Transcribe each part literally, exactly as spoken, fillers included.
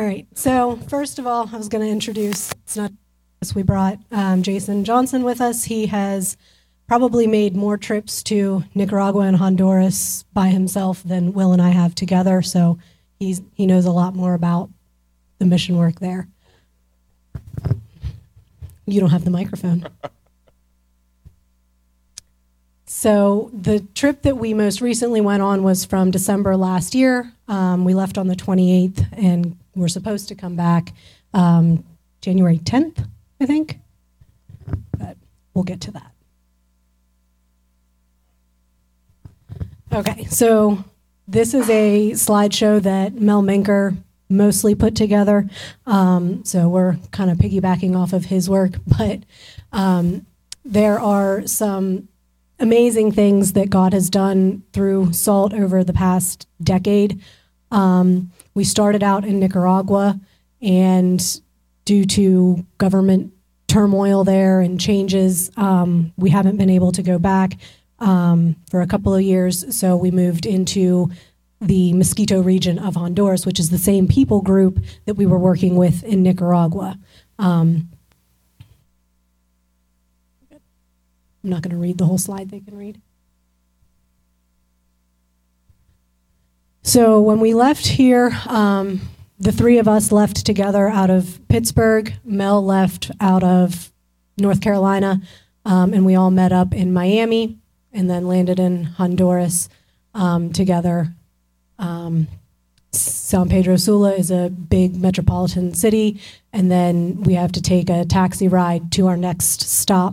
right. So first of all, I was going to introduce, it's not us, we brought um, Jason Johnson with us. He has probably made more trips to Nicaragua and Honduras by himself than Will and I have together. So he's he knows a lot more about the mission work there. You don't have the microphone. So the trip that we most recently went on was from December last year. Um, we left on the twenty-eighth, and we're supposed to come back um, January tenth, I think. But we'll get to that. Okay, so this is a slideshow that Mel Minker mostly put together. Um, so we're kind of piggybacking off of his work, but um, there are some amazing things that God has done through SALT over the past decade. Um, we started out in Nicaragua, and due to government turmoil there and changes, um, we haven't been able to go back um, for a couple of years. So we moved into the Mosquito region of Honduras, which is the same people group that we were working with in Nicaragua. Um, I'm not going to read the whole slide, they can read. So when we left here, um, the three of us left together out of Pittsburgh. Mel left out of North Carolina, um, and we all met up in Miami and then landed in Honduras um, together. Um, San Pedro Sula is a big metropolitan city, and then we have to take a taxi ride to our next stop.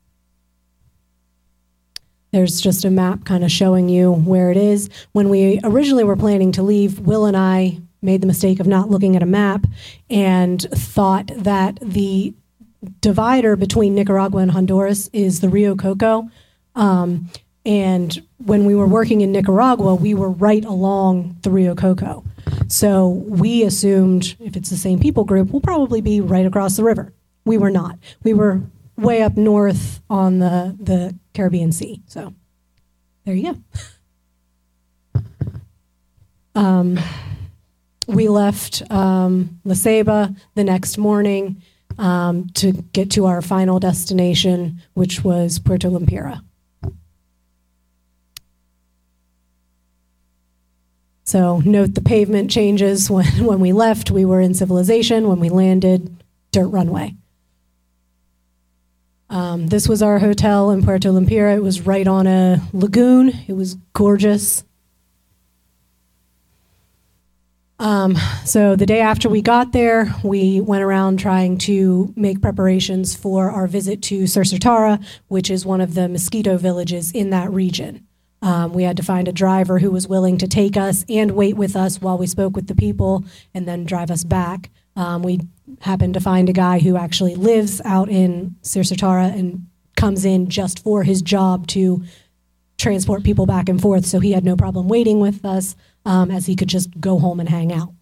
There's just a map kind of showing you where it is. When we originally were planning to leave, Will and I made the mistake of not looking at a map and thought that the divider between Nicaragua and Honduras is the Rio Coco. Um, and when we were working in Nicaragua, we were right along the Rio Coco. So we assumed if it's the same people group, we'll probably be right across the river. We were not. We were way up north on the, the Caribbean Sea. So there you go. Um, we left um, La Ceiba the next morning um, to get to our final destination, which was Puerto Lempira. So note the pavement changes. When, when we left, we were in civilization. When we landed, dirt runway. Um, this was our hotel in Puerto Lempira. It was right on a lagoon. It was gorgeous. Um, so the day after we got there, we went around trying to make preparations for our visit to Sursurtara, which is one of the mosquito villages in that region. Um, we had to find a driver who was willing to take us and wait with us while we spoke with the people and then drive us back. Um, we happened to find a guy who actually lives out in Sursurtara and comes in just for his job to transport people back and forth, so he had no problem waiting with us, um, as he could just go home and hang out.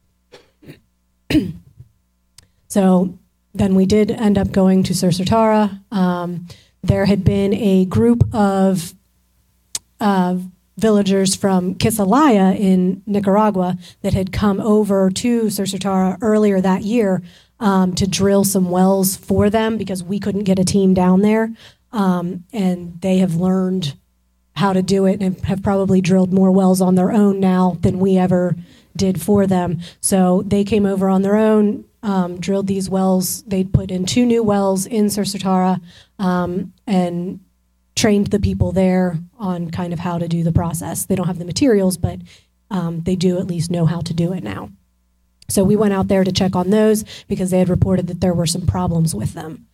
So then we did end up going to Sursurtara. Um, there had been a group of uh, villagers from Quisalaya in Nicaragua that had come over to Sursurtara earlier that year um, to drill some wells for them because we couldn't get a team down there. Um, and they have learned how to do it and have probably drilled more wells on their own now than we ever did for them. So they came over on their own, um, drilled these wells. They'd put in two new wells in Sursurtara um, and trained the people there on kind of how to do the process. They don't have the materials, but um, they do at least know how to do it now. So we went out there to check on those because they had reported that there were some problems with them.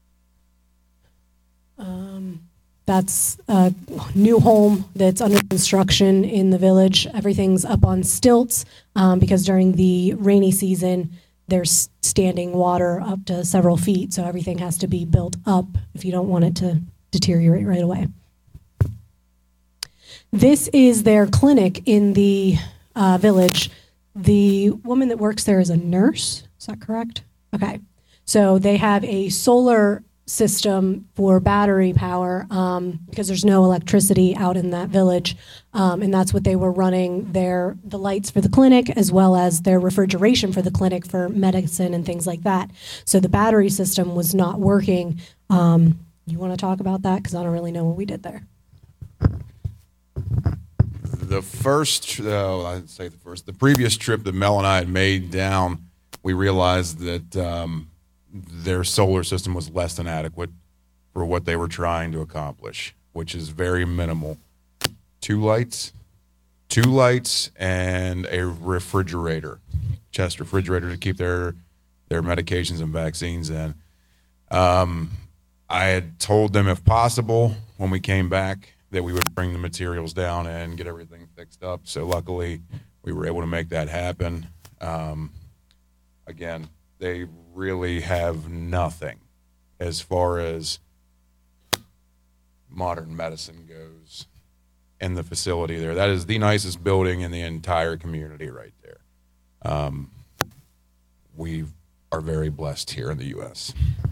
Um, that's a new home that's under construction in the village. Everything's up on stilts um, because during the rainy season, there's standing water up to several feet, so everything has to be built up if you don't want it to deteriorate right away. This is their clinic in the uh, village. The woman that works there is a nurse. Is that correct? Okay. So they have a solar system for battery power um, because there's no electricity out in that village, um, and that's what they were running their the lights for the clinic as well as their refrigeration for the clinic for medicine and things like that. So the battery system was not working. Um, you want to talk about that because I don't really know what we did there. The first, uh, I'd say the first, the previous trip that Mel and I had made down, we realized that um, their solar system was less than adequate for what they were trying to accomplish, which is very minimal. Two lights, two lights, and a refrigerator, chest refrigerator to keep their their medications and vaccines in. Um, I had told them if possible when we came back that we would bring the materials down and get everything fixed up. So luckily, we were able to make that happen. Um, again, they really have nothing as far as modern medicine goes in the facility there. That is the nicest building in the entire community right there. Um, we are very blessed here in the U S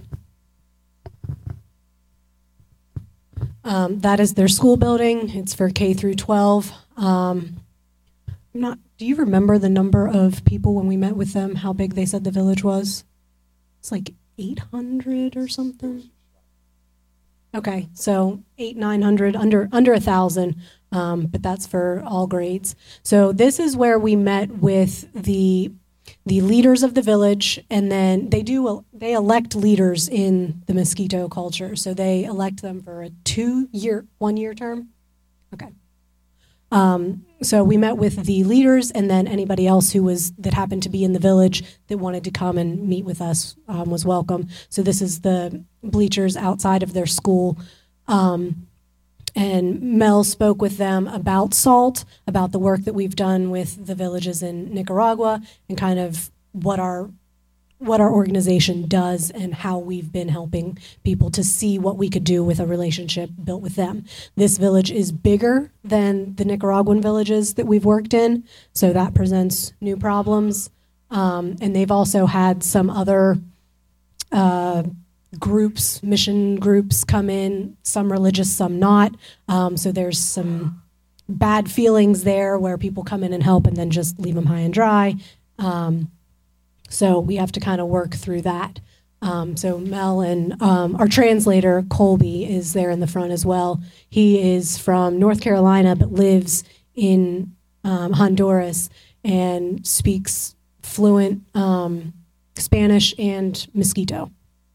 Um, that is their school building. It's for K through twelve. Um, I'm not. Do you remember the number of people when we met with them? How big they said the village was? It's like eight hundred or something. Okay, so eight, nine hundred, under under a thousand. Um, but that's for all grades. So this is where we met with the the leaders of the village, and then they do they elect leaders in the Mosquito culture. So they elect them for a two-year, one-year term. Okay. Um, so we met with the leaders, and then anybody else who was that happened to be in the village that wanted to come and meet with us um, was welcome. So this is the bleachers outside of their school. Um, And Mel spoke with them about SALT, about the work that we've done with the villages in Nicaragua, and kind of what our what our organization does and how we've been helping people to see what we could do with a relationship built with them. This village is bigger than the Nicaraguan villages that we've worked in, so that presents new problems. Um, and they've also had some other uh, groups, mission groups come in, some religious, some not. Um, so there's some bad feelings there where people come in and help and then just leave them high and dry. Um, so we have to kind of work through that. Um, so Mel and um, our translator, Colby, is there in the front as well. He is from North Carolina but lives in um, Honduras and speaks fluent um, Spanish and Mosquito.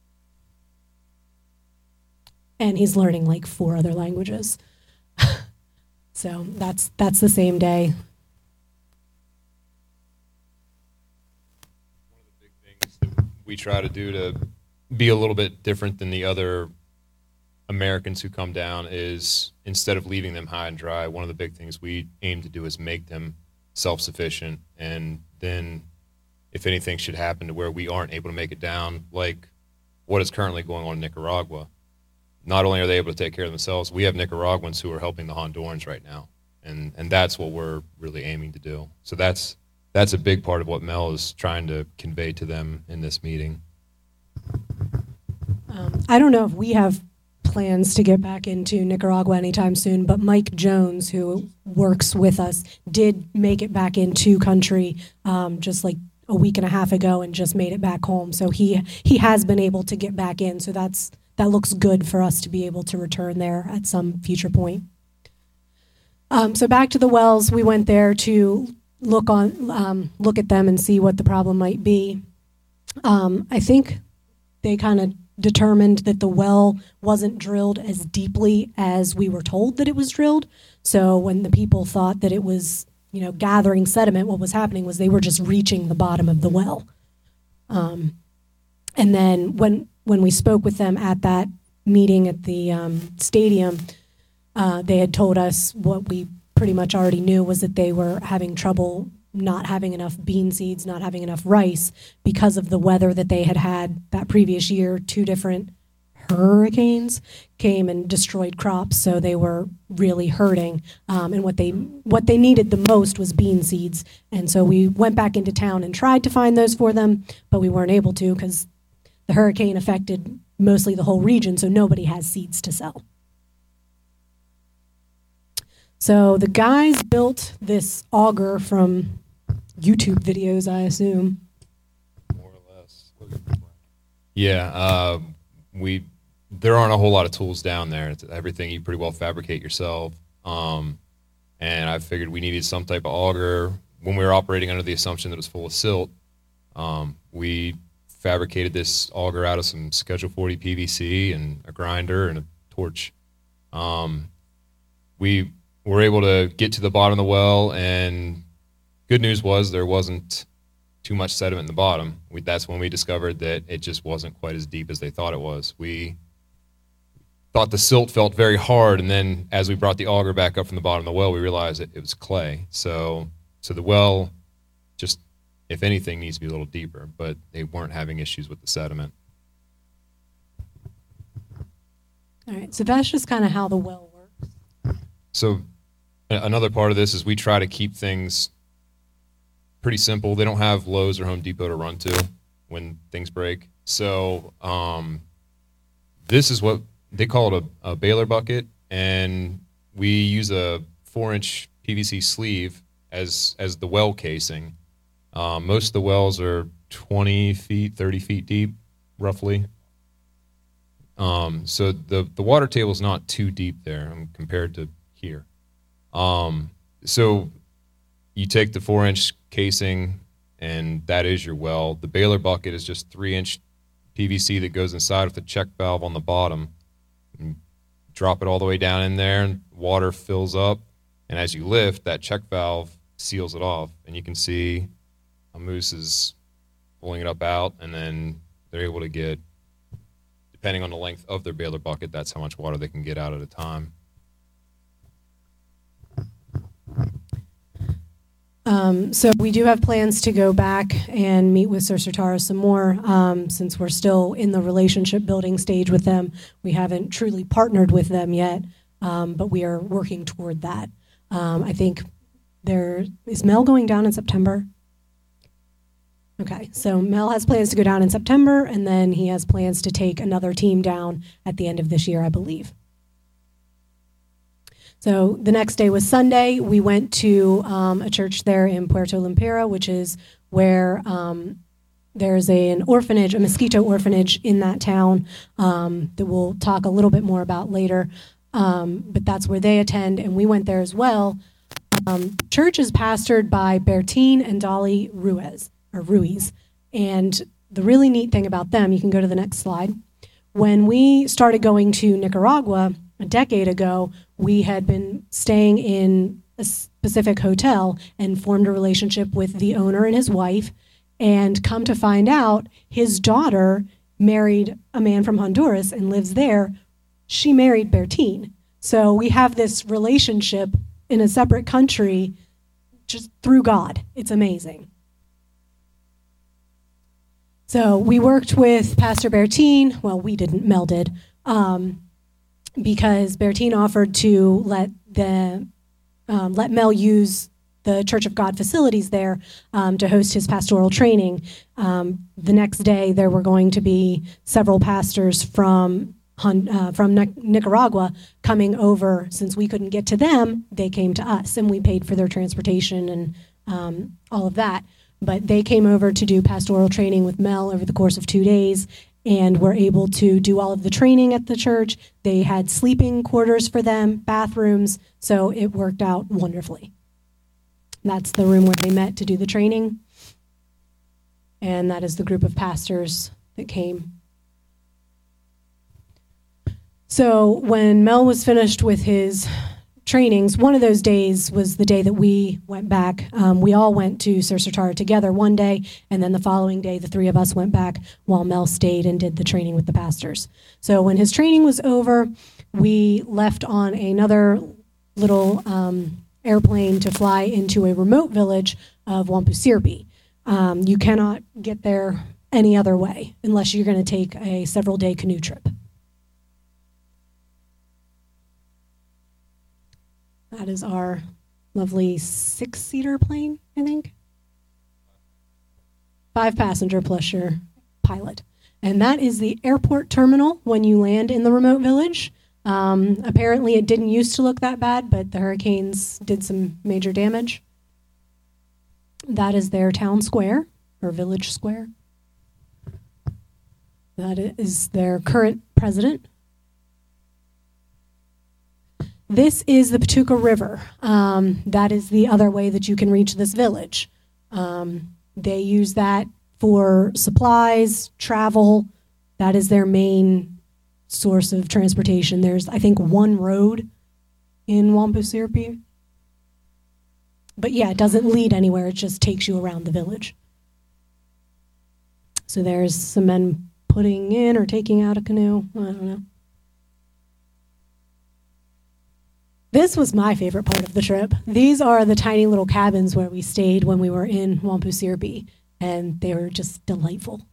And he's learning like four other languages. So that's that's the same day. One of the big things that we try to do to be a little bit different than the other Americans who come down is, instead of leaving them high and dry, one of the big things we aim to do is make them self-sufficient. And then if anything should happen to where we aren't able to make it down, like what is currently going on in Nicaragua, not only are they able to take care of themselves, we have Nicaraguans who are helping the Hondurans right now. And and that's what we're really aiming to do. So that's that's a big part of what Mel is trying to convey to them in this meeting. Um, I don't know if we have plans to get back into Nicaragua anytime soon, but Mike Jones, who works with us, did make it back into country um, just like a week and a half ago and just made it back home. So he he has been able to get back in. So that's that looks good for us to be able to return there at some future point. Um, so back to the wells, we went there to look on um, look at them and see what the problem might be. Um, I think they kind of determined that the well wasn't drilled as deeply as we were told that it was drilled. So when the people thought that it was, you know, gathering sediment, what was happening was they were just reaching the bottom of the well. Um, and then when when we spoke with them at that meeting at the um, stadium, uh, they had told us what we pretty much already knew, was that they were having trouble not having enough bean seeds, not having enough rice because of the weather that they had had that previous year. Two different hurricanes came and destroyed crops, so they were really hurting. Um, and what they what they needed the most was bean seeds. And so we went back into town and tried to find those for them, but we weren't able to because the hurricane affected mostly the whole region, so nobody has seeds to sell. So the guys built this auger from YouTube videos, I assume. More or less. Yeah, uh, we there aren't a whole lot of tools down there. It's everything you pretty well fabricate yourself. Um, and I figured we needed some type of auger. When we were operating under the assumption that it was full of silt, um, we fabricated this auger out of some Schedule forty P V C and a grinder and a torch. Um, we were able to get to the bottom of the well, and good news was there wasn't too much sediment in the bottom. We, that's when we discovered that it just wasn't quite as deep as they thought it was. We thought the silt felt very hard, and then as we brought the auger back up from the bottom of the well, we realized that it was clay. So, so the well just, if anything, needs to be a little deeper, but they weren't having issues with the sediment. All right, so that's just kind of how the well works. So another part of this is we try to keep things pretty simple. They don't have Lowe's or Home Depot to run to when things break. So um, this is what they call it, a, a baler bucket, and we use a four-inch P V C sleeve as as the well casing. Um, most of the wells are twenty feet, thirty feet deep, roughly. Um, so the, the water table is not too deep there um, compared to here. Um, so you take the four-inch casing, and that is your well. The baler bucket is just three-inch P V C that goes inside with a check valve on the bottom. You drop it all the way down in there, and water fills up. And as you lift, that check valve seals it off. And you can see a moose is pulling it up out, and then they're able to get, depending on the length of their baler bucket, that's how much water they can get out at a time. Um, so we do have plans to go back and meet with Sur Tara some more. Um, since we're still in the relationship building stage with them, we haven't truly partnered with them yet, um, but we are working toward that. Um, I think there is Mel going down in September. Okay, so Mel has plans to go down in September, and then he has plans to take another team down at the end of this year, I believe. So the next day was Sunday. We went to um, a church there in Puerto Lempira, which is where um, there's a, an orphanage, a mosquito orphanage in that town um, that we'll talk a little bit more about later. Um, but that's where they attend, and we went there as well. Um, church is pastored by Bertine and Dolly Ruiz, or Ruiz. And the really neat thing about them, you can go to the next slide. When we started going to Nicaragua a decade ago, we had been staying in a specific hotel and formed a relationship with the owner and his wife. And come to find out, his daughter married a man from Honduras and lives there. She married Bertine. So we have this relationship in a separate country just through God. It's amazing. So we worked with Pastor Bertine. Well, we didn't, Mel did, um, because Bertine offered to let the um, let Mel use the Church of God facilities there um, to host his pastoral training. Um, the next day, there were going to be several pastors from uh, from Nicaragua coming over. Since we couldn't get to them, they came to us, and we paid for their transportation and um, all of that. But they came over to do pastoral training with Mel over the course of two days and were able to do all of the training at the church. They had sleeping quarters for them, bathrooms, so it worked out wonderfully. That's the room where they met to do the training. And that is the group of pastors that came. So when Mel was finished with his trainings, one of those days was the day that we went back. Um, we all went to Sur Tara together one day, and then the following day, the three of us went back while Mel stayed and did the training with the pastors. So when his training was over, we left on another little um, airplane to fly into a remote village of Wampusirpi. Um, you cannot get there any other way unless you're going to take a several-day canoe trip. That is our lovely six-seater plane, I think. Five passenger plus your pilot. and that is the airport terminal when you land in the remote village. Um, apparently it didn't used to look that bad, but the hurricanes did some major damage. That is their town square, or village square. That is their current president. This is the Patuca River. Um, that is the other way that you can reach this village. Um, they use that for supplies, travel. That is their main source of transportation. There's, I think, one road in Wampu-Sirpi. But yeah, it doesn't lead anywhere. It just takes you around the village. So there's some men putting in or taking out a canoe. I don't know. This was my favorite part of the trip. These are the tiny little cabins where we stayed when we were in Wampu-Sirpi, and they were just delightful.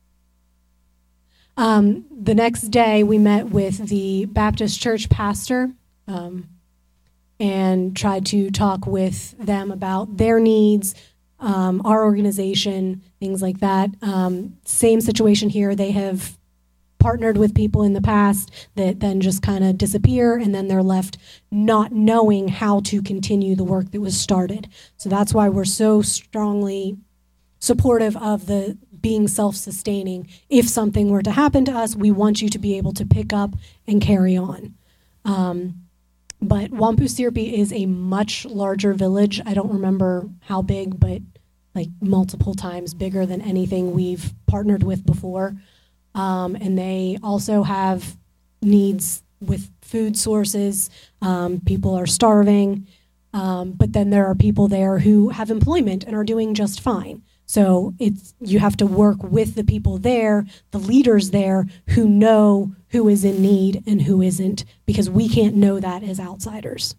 Um, the next day, we met with the Baptist church pastor um, and tried to talk with them about their needs, um, our organization, things like that. Um, same situation here. They have partnered with people in the past that then just kind of disappear, and then they're left not knowing how to continue the work that was started. So that's why we're so strongly supportive of the being self-sustaining. If something were to happen to us, we want you to be able to pick up and carry on. Um, but Wampu-Sirpi is a much larger village. I don't remember how big, but like multiple times bigger than anything we've partnered with before. Um, and they also have needs with food sources. Um, people are starving. Um, but then there are people there who have employment and are doing just fine. So it's, you have to work with the people there, the leaders there, who know who is in need and who isn't, because we can't know that as outsiders.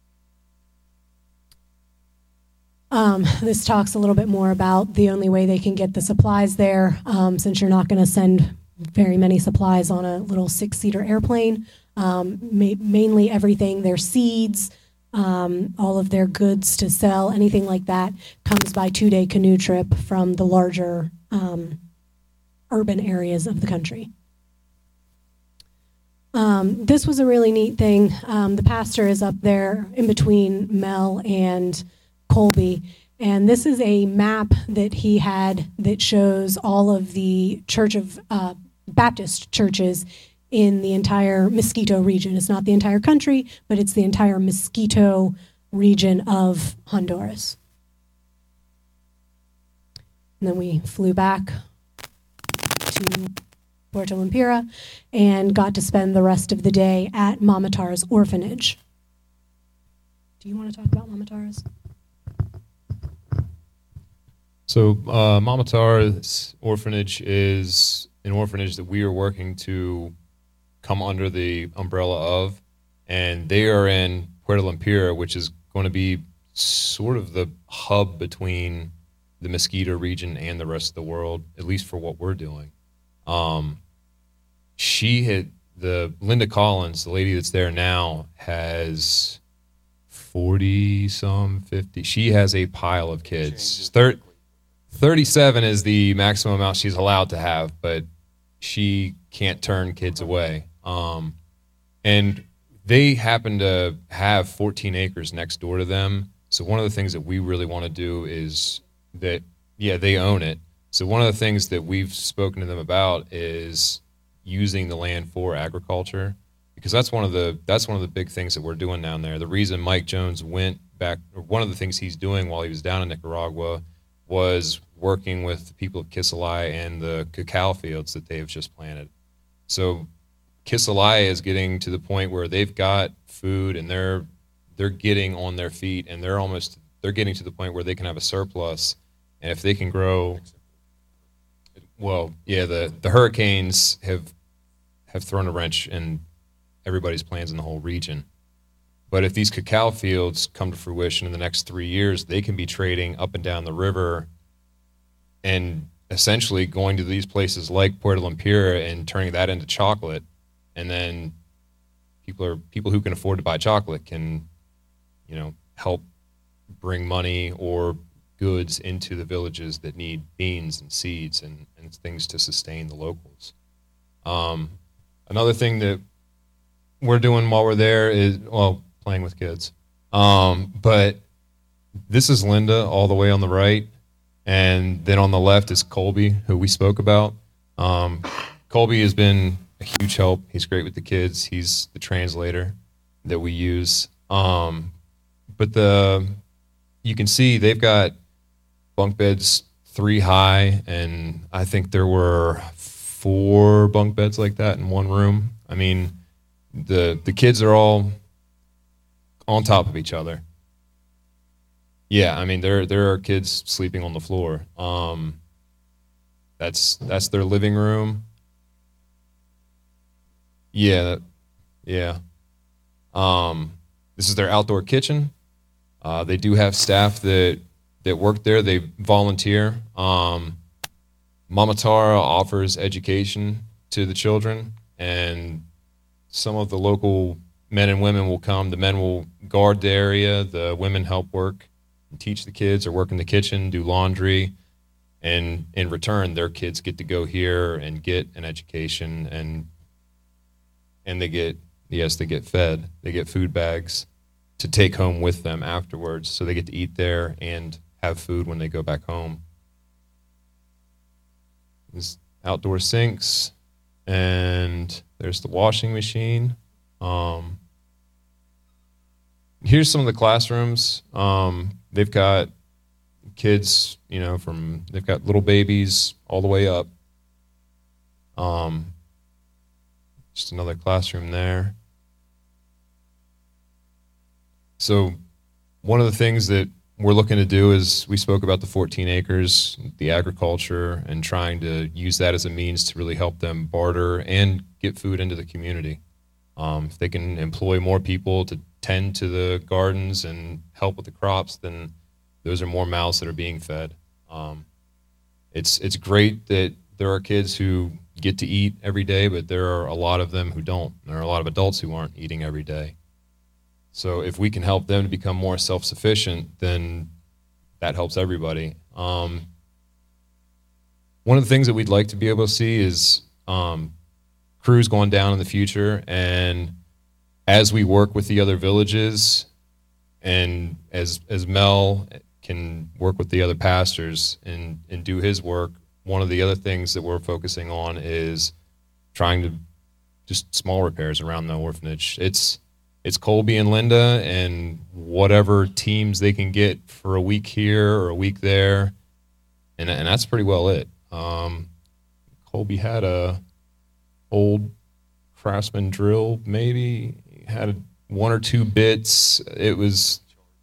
Um, this talks a little bit more about the only way they can get the supplies there, um, since you're not going to send very many supplies on a little six-seater airplane. Um, ma- mainly everything, their seeds, Um, all of their goods to sell, anything like that, comes by two-day canoe trip from the larger um, urban areas of the country. Um, this was a really neat thing. Um, the pastor is up there in between Mel and Colby, and this is a map that he had that shows all of the Church of uh, Baptist churches in the entire Mosquito region. It's not the entire country, but it's the entire Mosquito region of Honduras. And then we flew back to Puerto Lempira and got to spend the rest of the day at Mama Tara's orphanage. Do you want to talk about Mama Tara's? So uh, Mama Tara's orphanage is an orphanage that we are working to come under the umbrella of, and they are in Puerto Lempira, which is going to be sort of the hub between the Mosquito region and the rest of the world, at least for what we're doing. Um, she had, the Linda Collins, the lady that's there now, has forty some, fifty. She has a pile of kids. Thir- thirty-seven is the maximum amount she's allowed to have, but she can't turn kids away. Um, and they happen to have fourteen acres next door to them. So one of the things that we really want to do is that, yeah, they own it. So one of the things that we've spoken to them about is using the land for agriculture, because that's one of the that's one of the big things that we're doing down there. The reason Mike Jones went back, or one of the things he's doing while he was down in Nicaragua, was working with the people of Kisalaya and the cacao fields that they've just planted. So Kisalaya is getting to the point where they've got food and they're they're getting on their feet, and they're almost they're getting to the point where they can have a surplus, and if they can grow, well, yeah, the, the hurricanes have have thrown a wrench in everybody's plans in the whole region. But if these cacao fields come to fruition in the next three years, they can be trading up and down the river and essentially going to these places like Puerto Lempira and turning that into chocolate. And then people are people who can afford to buy chocolate can, you know, help bring money or goods into the villages that need beans and seeds and, and and things to sustain the locals. Um, another thing that we're doing while we're there is, well, playing with kids. Um, but this is Linda all the way on the right, and then on the left is Colby, who we spoke about. Um, Colby has been a huge help. He's great with the kids. He's the translator that we use. Um, but the you can see they've got bunk beds three high, and I think there were four bunk beds like that in one room. I mean, the the kids are all on top of each other. Yeah, I mean, there there are kids sleeping on the floor. Um, that's that's their living room. Yeah, yeah. Um, this is their outdoor kitchen. Uh, they do have staff that that work there. They volunteer. Um, Mama Tara offers education to the children, and some of the local men and women will come. The men will guard the area. The women help work and teach the kids or work in the kitchen, do laundry. And in return, their kids get to go here and get an education, and and they get, yes, they get fed. They get food bags to take home with them afterwards, so they get to eat there and have food when they go back home. There's outdoor sinks, and there's the washing machine. Um, here's some of the classrooms. Um, they've got kids, you know, from, they've got little babies all the way up. Um, just another classroom there. So one of the things that we're looking to do is, we spoke about the fourteen acres, the agriculture, and trying to use that as a means to really help them barter and get food into the community. Um, if they can employ more people to tend to the gardens and help with the crops, then those are more mouths that are being fed. Um, it's it's great that there are kids who get to eat every day, but there are a lot of them who don't. There are a lot of adults who aren't eating every day. So if we can help them to become more self-sufficient, then that helps everybody. Um, one of the things that we'd like to be able to see is um, crews going down in the future, and as we work with the other villages, and as as Mel can work with the other pastors and, and do his work, one of the other things that we're focusing on is trying to just small repairs around the orphanage. It's it's Colby and Linda and whatever teams they can get for a week here or a week there, and and that's pretty well it. Um, Colby had a old Craftsman drill, maybe he had one or two bits. It was,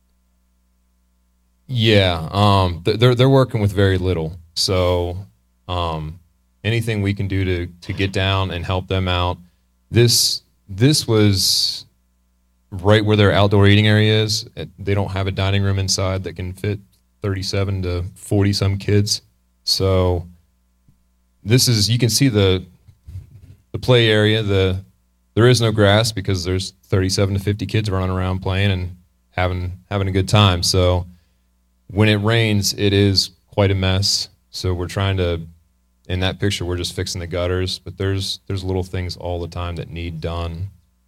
yeah. Um, they're they're working with very little, so um, anything we can do to to get down and help them out. This this was right where their outdoor eating area is. They don't have a dining room inside that can fit thirty-seven to forty some kids. So this is, you can see the the play area. The there is no grass because there's thirty-seven to fifty kids running around playing and having having a good time. So when it rains, it is quite a mess. So we're trying to, in that picture, we're just fixing the gutters, but there's there's little things all the time that need done.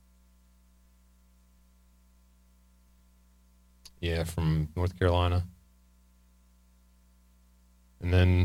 Yeah, from North Carolina. And then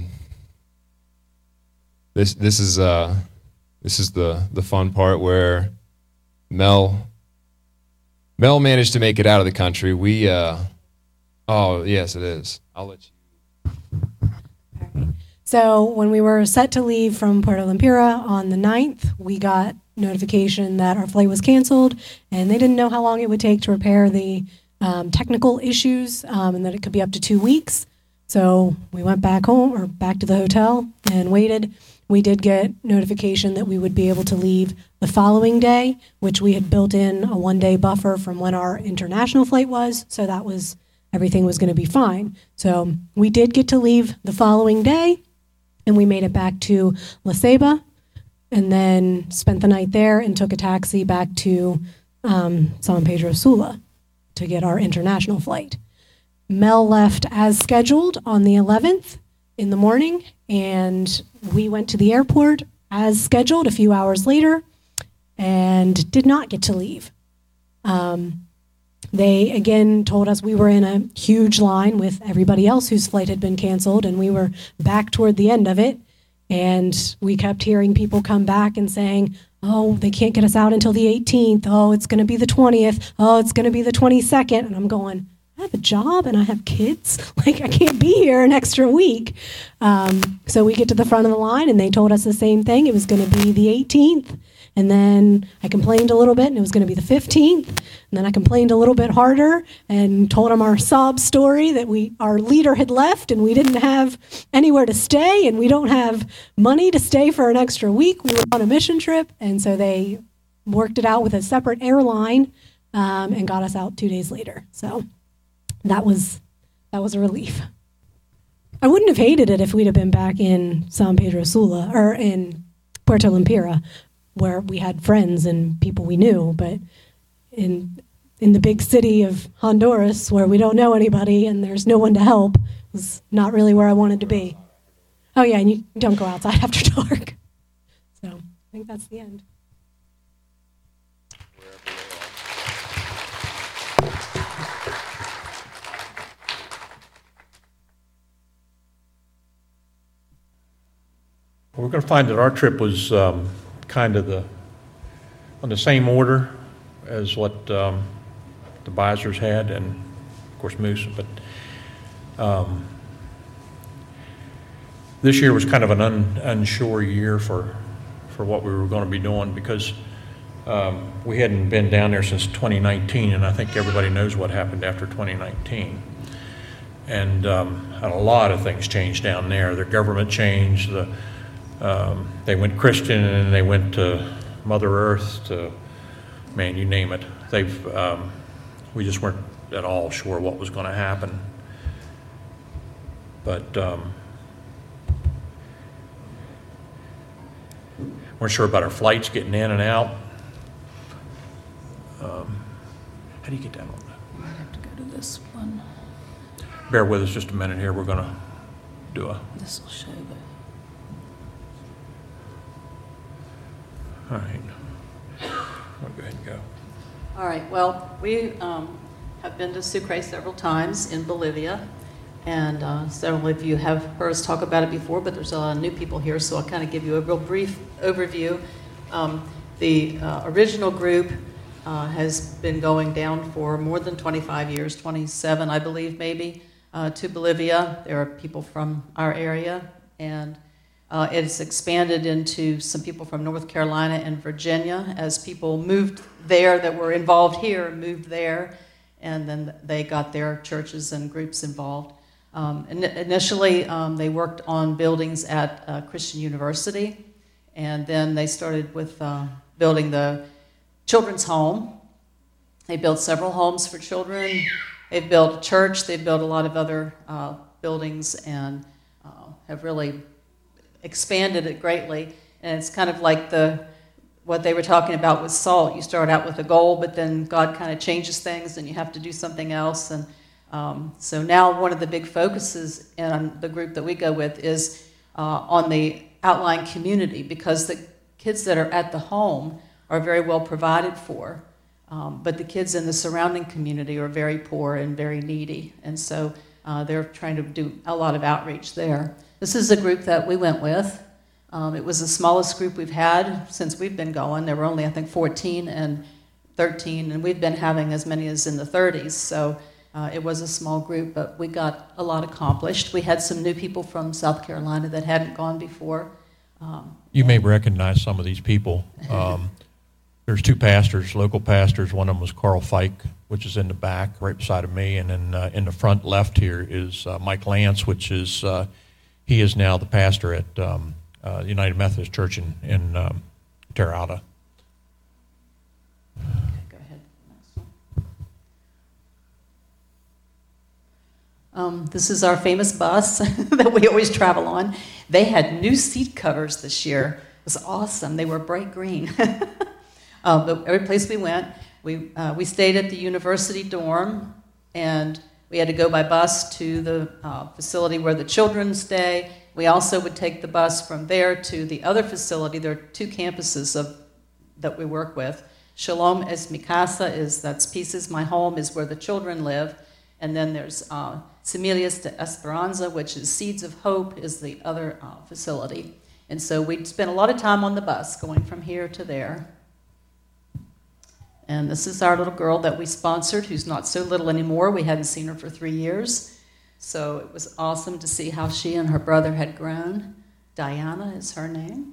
this this is uh this is the the fun part where Mel Mel managed to make it out of the country. We uh oh yes it is. I'll let you. All right. So when we were set to leave from Puerto Lempira on the ninth, we got notification that our flight was canceled, and they didn't know how long it would take to repair the um, technical issues, um, and that it could be up to two weeks. So we went back home, or back to the hotel, and waited. We did get notification that we would be able to leave the following day, which we had built in a one-day buffer from when our international flight was, so that was, everything was going to be fine. So we did get to leave the following day, and we made it back to La Ceiba, and then spent the night there and took a taxi back to um, San Pedro Sula to get our international flight. Mel left as scheduled on the eleventh, in the morning, and we went to the airport as scheduled a few hours later and did not get to leave. Um, they, again, told us we were in a huge line with everybody else whose flight had been canceled, and we were back toward the end of it. And we kept hearing people come back and saying, oh, they can't get us out until the eighteenth. Oh, it's going to be the twentieth. Oh, it's going to be the twenty-second. And I'm going, I have a job and I have kids. Like, I can't be here an extra week. Um, so we get to the front of the line, and they told us the same thing. It was going to be the eighteenth. And then I complained a little bit, and it was going to be the fifteenth. And then I complained a little bit harder and told them our sob story that we our leader had left, and we didn't have anywhere to stay, and we don't have money to stay for an extra week. We were on a mission trip, and so they worked it out with a separate airline um, and got us out two days later. So that was that was a relief. I wouldn't have hated it if we'd have been back in San Pedro Sula or in Puerto Lempira, where we had friends and people we knew, but in in the big city of Honduras, where we don't know anybody and there's no one to help, was not really where I wanted to be. Oh yeah, and you don't go outside after dark. So I think that's the end. We're going to find that our trip was um, kind of the on the same order as what um, the Bisers had, and of course Moose. But um, this year was kind of an un, unsure year for for what we were going to be doing, because um, we hadn't been down there since twenty nineteen, and I think everybody knows what happened after twenty nineteen. And, um, and a lot of things changed down there. The government changed. The Um, they went Christian, and they went to Mother Earth, to, man, you name it. They've, um, we just weren't at all sure what was going to happen. But um, weren't sure about our flights getting in and out. Um, how do you get down on that? You have to go to this one. Bear with us just a minute here. We're going to do a... This will show the... All right. I'll go ahead and go. All right, well, we um, have been to Sucre several times in Bolivia, and uh, several of you have heard us talk about it before, but there's a lot of new people here, so I'll kind of give you a real brief overview. Um, the uh, original group uh, has been going down for more than twenty-five years, twenty-seven, I believe, maybe, uh, to Bolivia. There are people from our area, and Uh, it's expanded into some people from North Carolina and Virginia as people moved there that were involved here, moved there, and then they got their churches and groups involved. Um, and initially, um, they worked on buildings at uh, Christian University, and then they started with uh, building the children's home. They built several homes for children. They've built a church. They've built a lot of other uh, buildings, and uh, have really expanded it greatly. And it's kind of like the what they were talking about with SALT. You start out with a goal, but then God kind of changes things, and you have to do something else. And um, so now one of the big focuses in the group that we go with is uh, on the outlying community, because the kids that are at the home are very well provided for, um, but the kids in the surrounding community are very poor and very needy. And so uh, they're trying to do a lot of outreach there. This is a group that we went with. Um, it was the smallest group we've had since we've been going. There were only, I think, fourteen and thirteen, and we've been having as many as in the thirties. So uh, it was a small group, but we got a lot accomplished. We had some new people from South Carolina that hadn't gone before. Um, you may recognize some of these people. Um, there's two pastors, local pastors. One of them was Carl Fike, which is in the back right beside of me, and then uh, in the front left here is uh, Mike Lance, which is... Uh, He is now the pastor at um, uh, United Methodist Church in, in um, Terra Alta. Okay, go ahead. Next one. Um, this is our famous bus that we always travel on. They had new seat covers this year. It was awesome. They were bright green. uh, but every place we went, we uh, we stayed at the university dorm, and We had to go by bus to the uh, facility where the children stay. We also would take the bus from there to the other facility. There are two campuses of, that we work with. Shalom es mi casa is, that's Pieces, my home, is where the children live. And then there's uh, Semillas de Esperanza, which is Seeds of Hope, is the other uh, facility. And so we spent a lot of time on the bus going from here to there. And this is our little girl that we sponsored, who's not so little anymore. We hadn't seen her for three years. So it was awesome to see how she and her brother had grown. Diana is her name.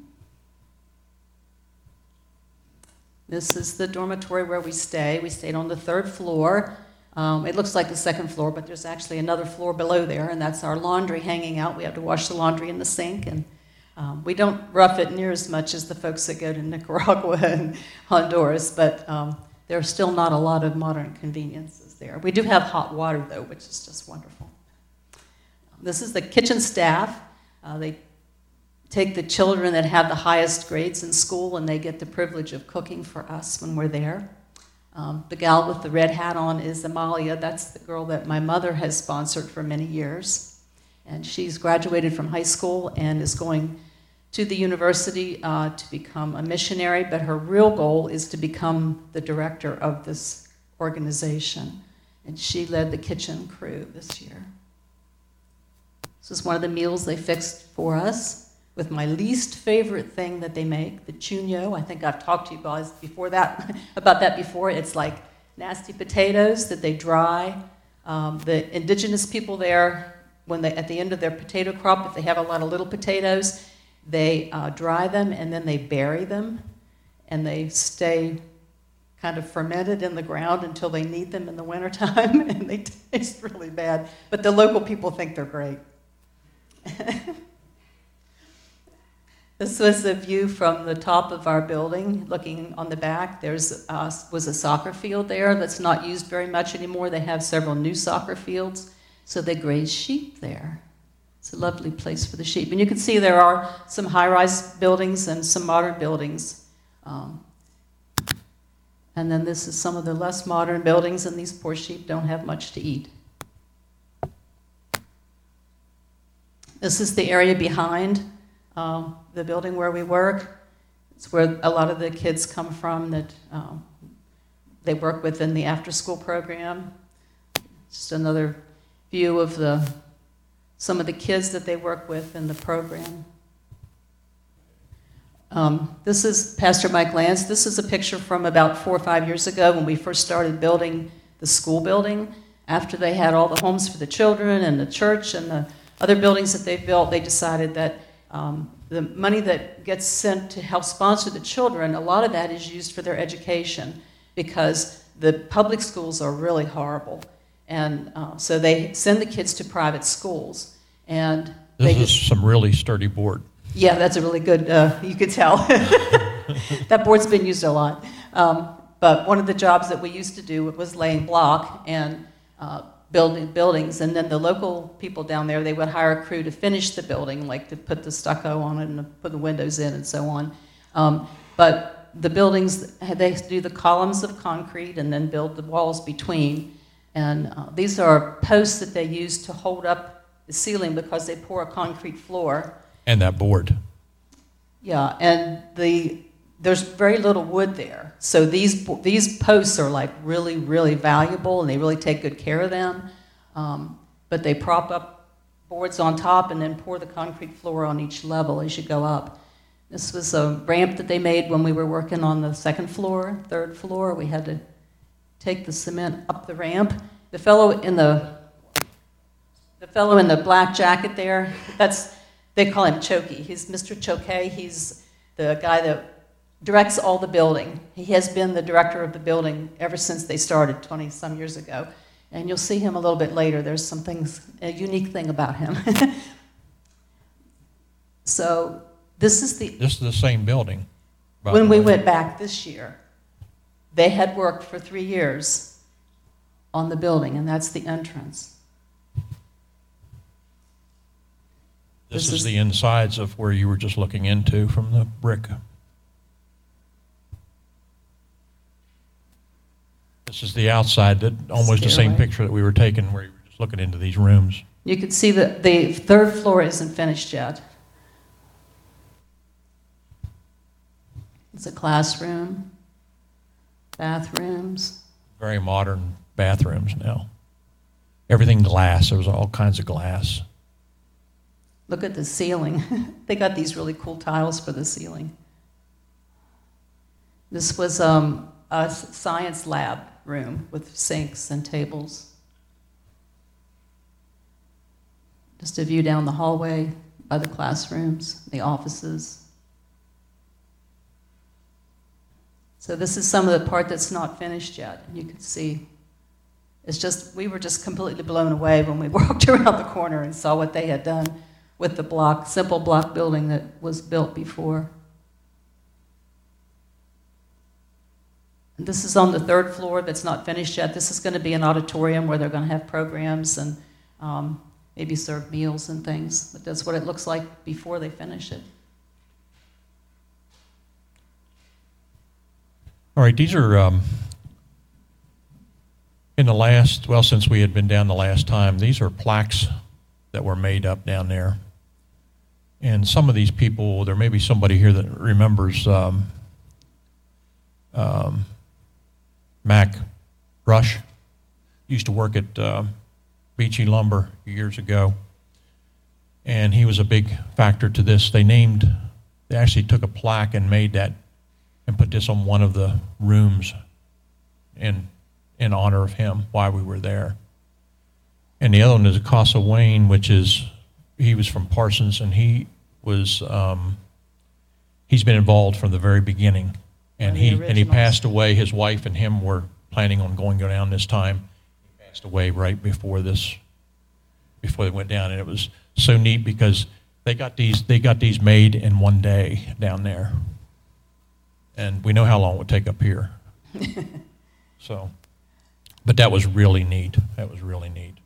This is the dormitory where we stay. We stayed on the third floor. Um, it looks like the second floor, but there's actually another floor below there, and that's our laundry hanging out. We have to wash the laundry in the sink, and um, we don't rough it near as much as the folks that go to Nicaragua and Honduras, but um, there are still not a lot of modern conveniences there. We do have hot water, though, which is just wonderful. This is the kitchen staff. Uh, they take the children that have the highest grades in school, and they get the privilege of cooking for us when we're there. Um, the gal with the red hat on is Amalia. That's the girl that my mother has sponsored for many years. And she's graduated from high school and is going to the university uh, to become a missionary, but her real goal is to become the director of this organization. And she led the kitchen crew this year. This is one of the meals they fixed for us, with my least favorite thing that they make, the chuño. I think I've talked to you guys before that about that before. It's like nasty potatoes that they dry. Um, the indigenous people there, when they at the end of their potato crop, if they have a lot of little potatoes, they uh, dry them and then they bury them, and they stay kind of fermented in the ground until they need them in the wintertime, and they taste really bad. But the local people think they're great. This was a view from the top of our building, looking on the back. There's uh, was a soccer field there that's not used very much anymore. They have several new soccer fields, so they graze sheep there. It's a lovely place for the sheep. And you can see there are some high-rise buildings and some modern buildings. Um, and then this is some of the less modern buildings, and these poor sheep don't have much to eat. This is the area behind Um, the building where we work. It's where a lot of the kids come from that um, they work with in the after-school program. Just another view of the some of the kids that they work with in the program. Um, this is Pastor Mike Lance. This is a picture from about four or five years ago when we first started building the school building. After they had all the homes for the children and the church and the other buildings that they built, they decided that Um, the money that gets sent to help sponsor the children, a lot of that is used for their education, because the public schools are really horrible. And uh, so they send the kids to private schools. And This they is just, some really sturdy board. yeah, that's a really good, uh, you could tell. That board's been used a lot. Um, but one of the jobs that we used to do was laying block and uh, building buildings, and then the local people down there, they would hire a crew to finish the building, like to put the stucco on it and to put the windows in and so on. Um, but the buildings, they do the columns of concrete and then build the walls between. And uh, these are posts that they use to hold up the ceiling because they pour a concrete floor. And that board. Yeah, and the there's very little wood there. So these these posts are like really, really valuable, and they really take good care of them. Um, but they prop up boards on top and then pour the concrete floor on each level as you go up. This was a ramp that they made when we were working on the second floor, third floor. We had to take the cement up the ramp. The fellow in the the fellow in the black jacket there, that's they call him Choky. He's Mister Choke. He's the guy that directs all the building. He has been the director of the building ever since they started twenty some years ago. And you'll see him a little bit later. There's some things, a unique thing about him. So this is the... This is the same building. When we went back this year, they had worked for three years on the building, and that's the entrance. This, This is, is the insides of where you were just looking into from the brick. This is the outside, that almost the same Stairway. picture that we were taking where you were just was looking into these rooms. You can see that the third floor isn't finished yet. It's a classroom, bathrooms. Very modern bathrooms now. Everything glass. There was all kinds of glass. Look at the ceiling. They got these really cool tiles for the ceiling. This was um, a science lab room with sinks and tables. Just a view down the hallway by the classrooms, the offices. So this is some of the part that's not finished yet. You can see, it's just, we were just completely blown away when we walked around the corner and saw what they had done with the block, simple block building that was built before. And this is on the third floor that's not finished yet. This is going to be an auditorium where they're going to have programs and um, maybe serve meals and things. But that's what it looks like before they finish it. All right, these are, um, in the last, well, since we had been down the last time, these are plaques that were made up down there. And some of these people, there may be somebody here that remembers um, um, Mac Rush. Used to work at uh, Beachy Lumber years ago. And he was a big factor to this. They named, they actually took a plaque and made that and put this on one of the rooms in in honor of him while we were there. And the other one is Casa Wayne, which is, he was from Parsons, and he was, um, he's been involved from the very beginning. And he and he passed away. His wife and him were planning on going down this time. He passed away right before this, before they went down, and it was so neat because they got these they got these made in one day down there. And we know how long it would take up here. So, but that was really neat. That was really neat.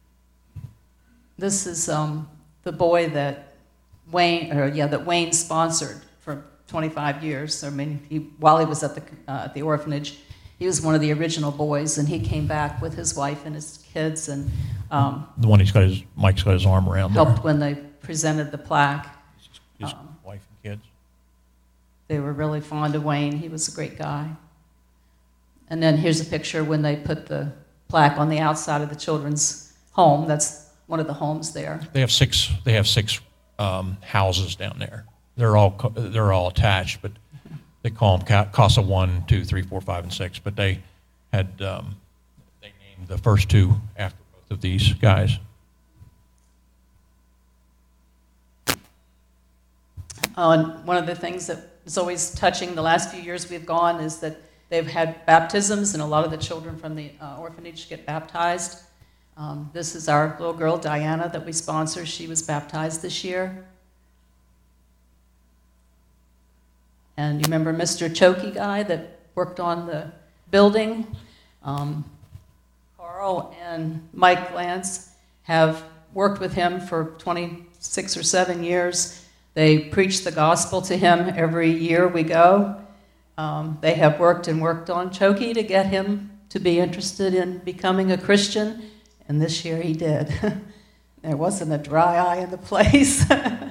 This is um, the boy that Wayne, or yeah, that Wayne sponsored for twenty-five years. I mean, he, while he was at the uh, at the orphanage, he was one of the original boys, and he came back with his wife and his kids, and um, the one he's got his Mike's got his arm around. Helped there. when they presented the plaque. His um, wife and kids. They were really fond of Wayne. He was a great guy. And then here's a picture when they put the plaque on the outside of the children's home. That's one of the homes there. They have six. They have six um, houses down there. They're all co- they're all attached, but they call them Ca- Casa One, Two, Three, Four, Five, and Six. But they had um, they named the first two after both of these guys. Uh, and one of the things that is always touching the last few years we've gone is that they've had baptisms, and a lot of the children from the uh, orphanage get baptized. Um, this is our little girl, Diana, that we sponsor. She was baptized this year. And you remember Mister Chokey guy that worked on the building? Um, Carl and Mike Lance have worked with him for twenty-six or seven years. They preach the gospel to him every year we go. Um, they have worked and worked on Chokey to get him to be interested in becoming a Christian, and this year he did. There wasn't a dry eye in the place.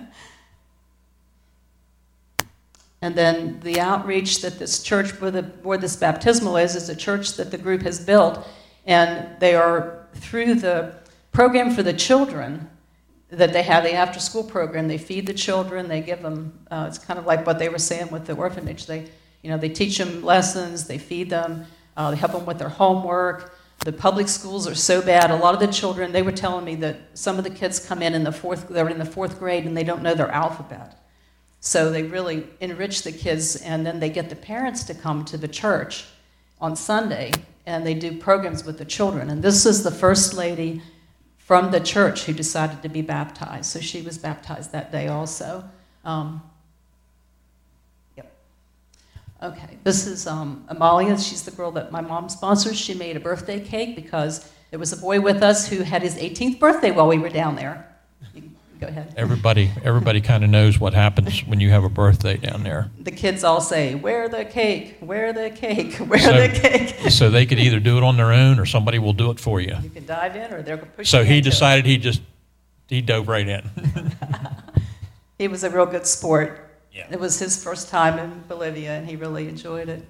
And then the outreach that this church, where, the, where this baptismal is, is a church that the group has built, and they are, through the program for the children that they have, the after-school program, they feed the children, they give them, uh, it's kind of like what they were saying with the orphanage. They, you know, they teach them lessons, they feed them, uh, they help them with their homework. The public schools are so bad. A lot of the children, they were telling me that some of the kids come in in the fourth, they're in the fourth grade and they don't know their alphabet. So they really enrich the kids, and then they get the parents to come to the church on Sunday, and they do programs with the children. And this is the first lady from the church who decided to be baptized. So she was baptized that day also. Um, yep. Okay, this is um, Amalia. She's the girl that my mom sponsors. She made a birthday cake because there was a boy with us who had his eighteenth birthday while we were down there. You Go ahead. Everybody, everybody kind of knows what happens when you have a birthday down there. The kids all say, "Where the cake? Where the cake? Where So- the cake?" So they could either do it on their own, or somebody will do it for you. You can dive in, or they're pushing. So you he into it. decided he just, he dove right in. He was a real good sport. Yeah. It was his first time in Bolivia, and he really enjoyed it.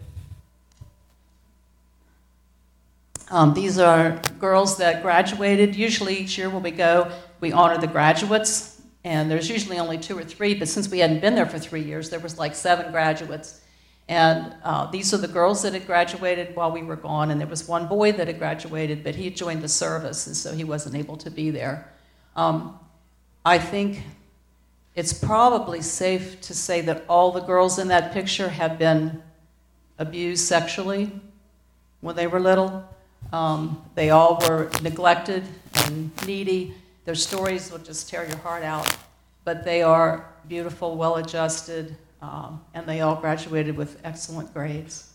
Um, these are girls that graduated. Usually each year when we go, we honor the graduates, and there's usually only two or three, but since we hadn't been there for three years, there was like seven graduates. And uh, these are the girls that had graduated while we were gone, and there was one boy that had graduated, but he had joined the service, and so he wasn't able to be there. Um, I think it's probably safe to say that all the girls in that picture have been abused sexually when they were little. Um, they all were neglected and needy. Their stories will just tear your heart out, but they are beautiful, well-adjusted, um, and they all graduated with excellent grades.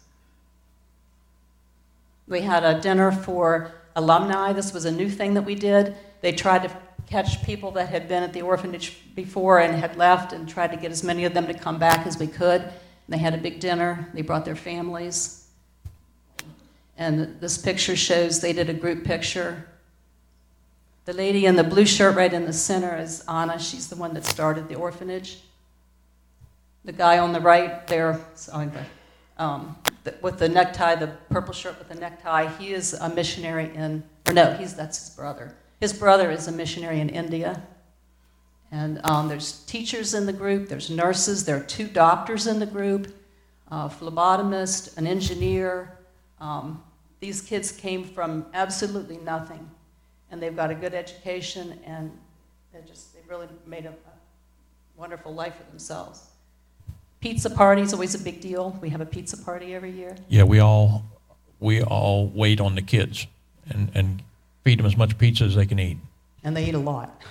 We had a dinner for alumni. This was a new thing that we did. They tried to catch people that had been at the orphanage before and had left, and tried to get as many of them to come back as we could. And they had a big dinner. They brought their families. And this picture shows they did a group picture. The lady in the blue shirt right in the center is Anna. She's the one that started the orphanage. The guy on the right there, sorry, um, the, with the necktie, the purple shirt with the necktie, he is a missionary in, or no, he's that's his brother. His brother is a missionary in India. And um, there's teachers in the group, there's nurses, there are two doctors in the group, a phlebotomist, an engineer. Um, these kids came from absolutely nothing, and they've got a good education, and they just they really made a, a wonderful life for themselves. Pizza party is always a big deal. We have a pizza party every year. Yeah, we all, we all wait on the kids and, and feed them as much pizza as they can eat. And they eat a lot.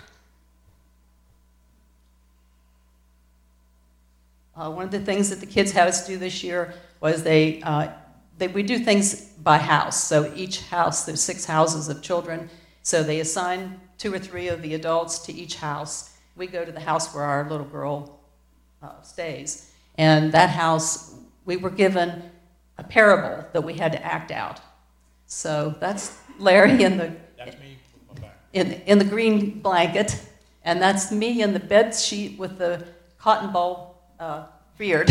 Uh, one of the things that the kids had us do this year was they, uh, they we do things by house. So each house, there's six houses of children, so they assign two or three of the adults to each house. We go to the house where our little girl uh, stays. And that house, we were given a parable that we had to act out. So that's Larry in the That's me with my back. in in the green blanket, and that's me in the bed sheet with the cotton ball uh, beard.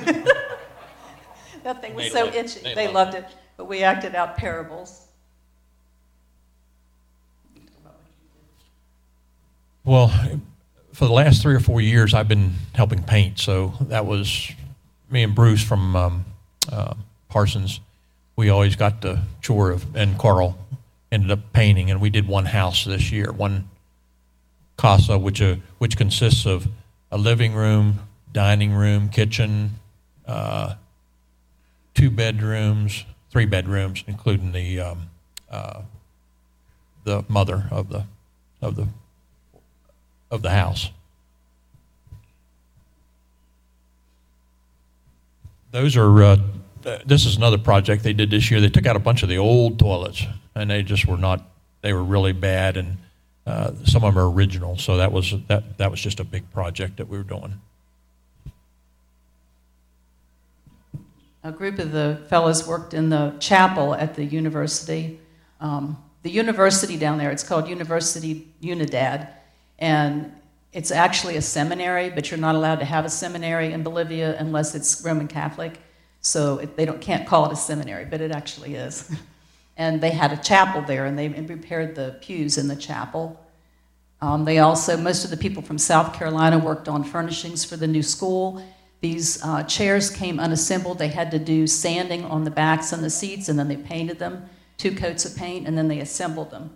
That thing was They so loved it. itchy. They They loved loved it, but we acted out parables. Well, for the last three or four years, I've been helping paint. So that was me and Bruce from um, uh, Parsons. We always got the chore of, and Carl ended up painting, and we did one house this year, one casa, which uh, which consists of a living room, dining room, kitchen, uh, two bedrooms, three bedrooms, including the um, uh, the mother of the of the of the house. Those are, uh, this is another project they did this year. They took out a bunch of the old toilets, and they just were not, they were really bad, and uh, some of them are original, so that was, that, that was just a big project that we were doing. A group of the fellows worked in the chapel at the university. Um, the university down there, it's called University Unidad, and it's actually a seminary, but you're not allowed to have a seminary in Bolivia unless it's Roman Catholic. So it, they don't can't call it a seminary, but it actually is. And they had a chapel there, and they prepared the pews in the chapel. Um, they also, most of the people from South Carolina worked on furnishings for the new school. These uh, chairs came unassembled. They had to do sanding on the backs and the seats, and then they painted them, two coats of paint, and then they assembled them.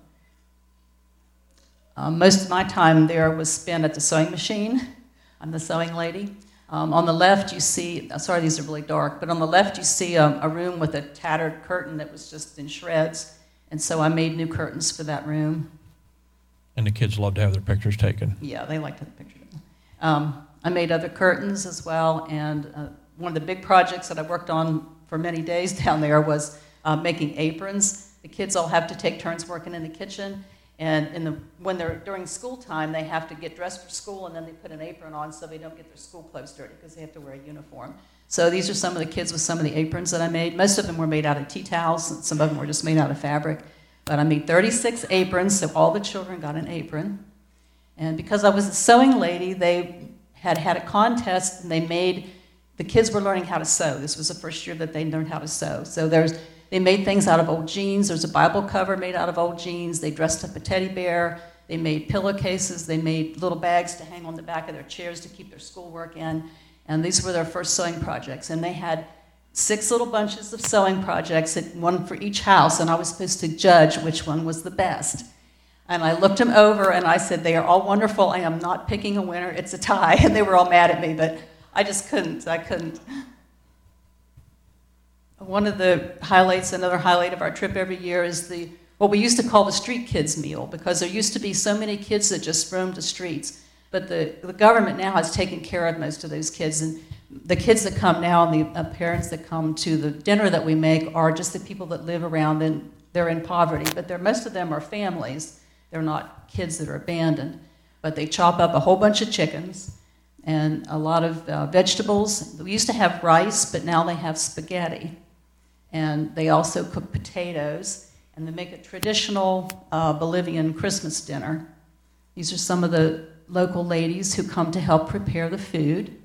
Um, most of my time there was spent at the sewing machine. I'm the sewing lady. Um, on the left you see, sorry these are really dark, but on the left you see a, a room with a tattered curtain that was just in shreds, and so I made new curtains for that room. And the kids love to have their pictures taken. Yeah, they like to have the picture. Um, I made other curtains as well, and uh, one of the big projects that I worked on for many days down there was uh, making aprons. The kids all have to take turns working in the kitchen, And in the, when they're during school time, they have to get dressed for school, and then they put an apron on so they don't get their school clothes dirty because they have to wear a uniform. So these are some of the kids with some of the aprons that I made. Most of them were made out of tea towels, and some of them were just made out of fabric. But I made thirty-six aprons, so all the children got an apron. And because I was a sewing lady, they had had a contest, and they made, the kids were learning how to sew. This was the first year that they learned how to sew. So there's, they made things out of old jeans. There's a Bible cover made out of old jeans. They dressed up a teddy bear. They made pillowcases. They made little bags to hang on the back of their chairs to keep their schoolwork in. And these were their first sewing projects. And they had six little bunches of sewing projects, one for each house, and I was supposed to judge which one was the best. And I looked them over, and I said, they are all wonderful. I am not picking a winner. It's a tie. And they were all mad at me, but I just couldn't. I couldn't. One of the highlights, another highlight of our trip every year is the what we used to call the street kids meal, because there used to be so many kids that just roamed the streets. But the, the government now has taken care of most of those kids. And the kids that come now and the uh, parents that come to the dinner that we make are just the people that live around, and they're in poverty. But they're, most of them are families. They're not kids that are abandoned. But they chop up a whole bunch of chickens and a lot of uh, vegetables. We used to have rice, but now they have spaghetti. And they also cook potatoes, and they make a traditional uh, Bolivian Christmas dinner. These are some of the local ladies who come to help prepare the food.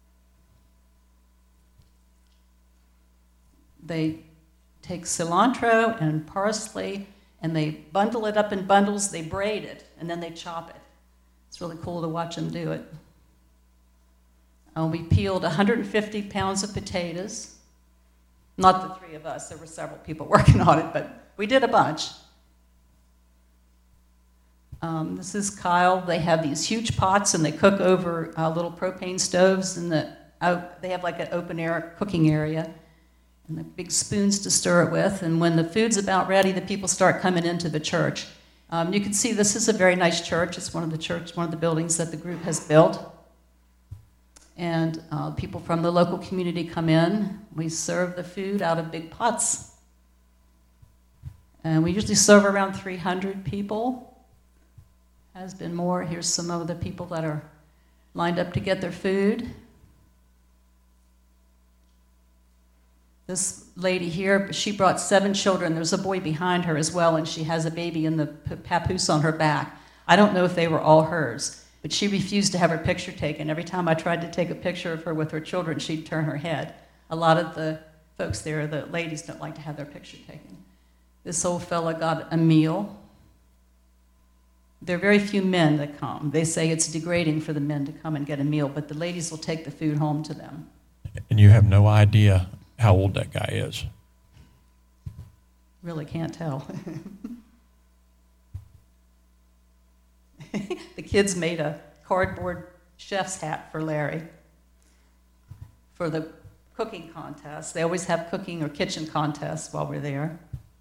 They take cilantro and parsley, and they bundle it up in bundles, they braid it, and then they chop it. It's really cool to watch them do it. Uh, we peeled one hundred fifty pounds of potatoes. Not the three of us, there were several people working on it, but we did a bunch. Um, this is Kyle. They have these huge pots, and they cook over uh, little propane stoves, and the, uh, they have like an open air cooking area, and the big spoons to stir it with. And when the food's about ready, the people start coming into the church. Um, you can see this is a very nice church. It's one of the church, one of the buildings that the group has built. And uh, people from the local community come in. We serve the food out of big pots. And we usually serve around three hundred people. Has been more. Here's some of the people that are lined up to get their food. This lady here, she brought seven children. There's a boy behind her as well, and she has a baby in the papoose on her back. I don't know if they were all hers, but she refused to have her picture taken. Every time I tried to take a picture of her with her children, she'd turn her head. A lot of the folks there, the ladies, don't like to have their picture taken. This old fella got a meal. There are very few men that come. They say it's degrading for the men to come and get a meal, but the ladies will take the food home to them. And you have no idea how old that guy is. Really can't tell. The kids made a cardboard chef's hat for Larry for the cooking contest. They always have cooking or kitchen contests while we're there.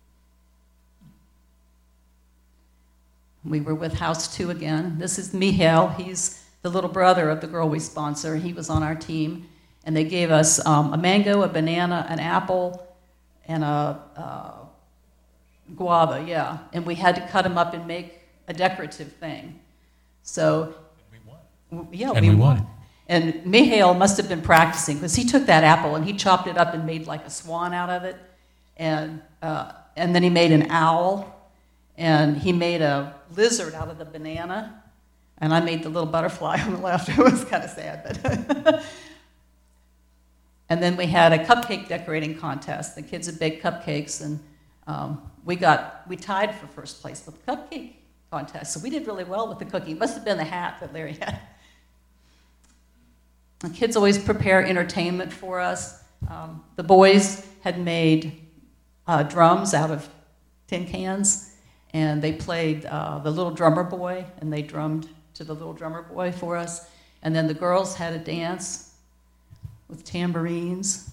We were with House Two again. This is Mihail. He's the little brother of the girl we sponsor. He was on our team. And they gave us um, a mango, a banana, an apple, and a uh, guava, yeah. And we had to cut them up and make a decorative thing. So, And we won. yeah, And we, we won. won. And Mihail must have been practicing, because he took that apple and he chopped it up and made like a swan out of it. And, uh, and then he made an owl. And he made a lizard out of the banana. And I made the little butterfly on the left. It was kind of sad, but... And then we had a cupcake decorating contest. The kids had baked cupcakes, and um, we got we tied for first place with the cupcake contest. So we did really well with the cookie. It must have been the hat that Larry had. The kids always prepare entertainment for us. Um, the boys had made uh, drums out of tin cans, and they played uh, the Little Drummer Boy, and they drummed to the Little Drummer Boy for us. And then the girls had a dance with tambourines.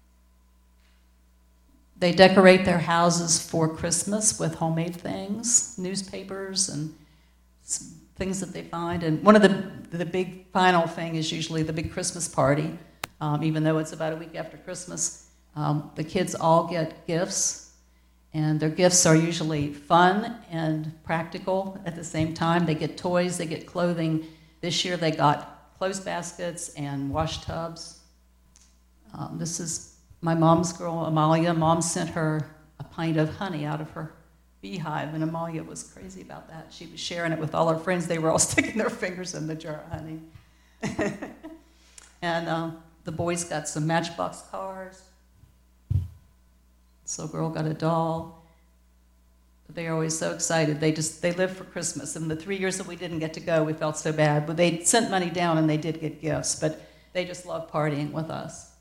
They decorate their houses for Christmas with homemade things, newspapers and things that they find. And one of the the big final thing is usually the big Christmas party. Um, even though it's about a week after Christmas, um, the kids all get gifts, And their gifts are usually fun and practical at the same time. They get toys, they get clothing. This year they got clothes baskets and wash tubs. Um, this is my mom's girl, Amalia. Mom sent her a pint of honey out of her beehive, and Amalia was crazy about that. She was sharing it with all her friends. They were all sticking their fingers in the jar of honey. And um, the boys got some Matchbox cars. So girl got a doll. They're always so excited. They just, they live for Christmas. And the three years that we didn't get to go, we felt so bad. But they sent money down and they did get gifts, but they just love partying with us.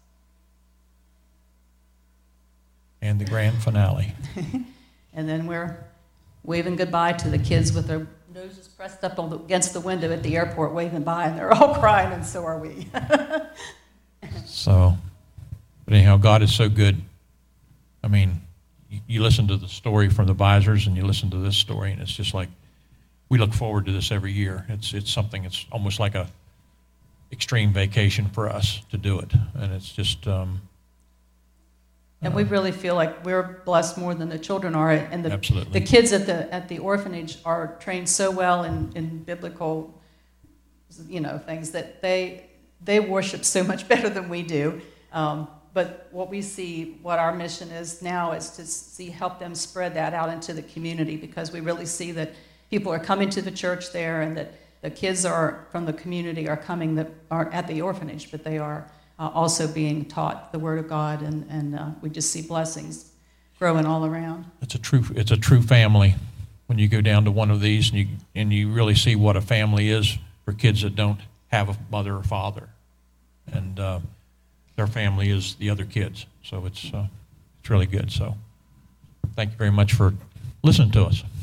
And the grand finale. And then we're waving goodbye to the kids with their noses pressed up on the, against the window at the airport, waving by, and they're all crying, and so are we. So, but anyhow, God is so good. I mean, you, you listen to the story from the visors, and you listen to this story, and it's just like, we look forward to this every year. It's it's something, it's almost like a extreme vacation for us to do it. And it's just... Um, And we really feel like we're blessed more than the children are. And the, Absolutely. the kids at the at the orphanage are trained so well in, in biblical, you know, things that they they worship so much better than we do. Um, but what we see, what our mission is now, is to see help them spread that out into the community, because we really see that people are coming to the church there, and that the kids are from the community are coming that aren't at the orphanage, but they are. Uh, also being taught the Word of God, and, and uh, we just see blessings growing all around. It's a true it's a true family when you go down to one of these, and you and you really see what a family is for kids that don't have a mother or father, and uh, their family is the other kids. So it's uh, it's really good. So thank you very much for listening to us.